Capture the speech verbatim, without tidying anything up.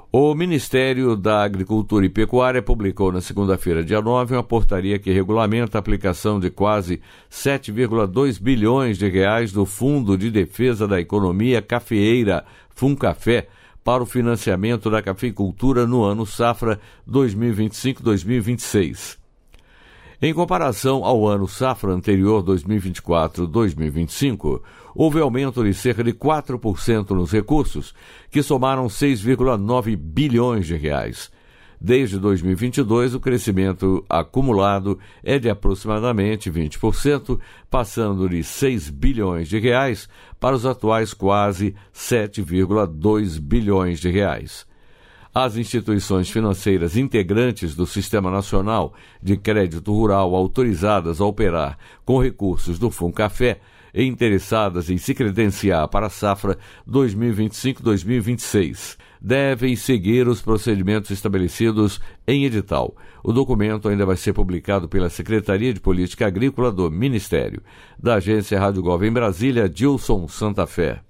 O Ministério da Agricultura e Pecuária publicou na segunda-feira, dia nove, uma portaria que regulamenta a aplicação de quase sete vírgula dois bilhões de reais do Fundo de Defesa da Economia Cafeeira, FUNCAFé, para o financiamento da cafeicultura no ano safra dois mil e vinte e cinco a dois mil e vinte e seis. Em comparação ao ano safra anterior, dois mil e vinte e quatro a dois mil e vinte e cinco, houve aumento de cerca de quatro por cento nos recursos, que somaram seis vírgula nove bilhões de reais. Desde dois mil e vinte e dois, o crescimento acumulado é de aproximadamente vinte por cento, passando de seis bilhões de reais para os atuais quase sete vírgula dois bilhões de reais. As instituições financeiras integrantes do Sistema Nacional de Crédito Rural autorizadas a operar com recursos do FUNCAFé e interessadas em se credenciar para a safra dois mil e vinte e cinco a dois mil e vinte e seis devem seguir os procedimentos estabelecidos em edital. O documento ainda vai ser publicado pela Secretaria de Política Agrícola do Ministério. Da Agência Rádio Gov em Brasília, Dilson Santa Fé.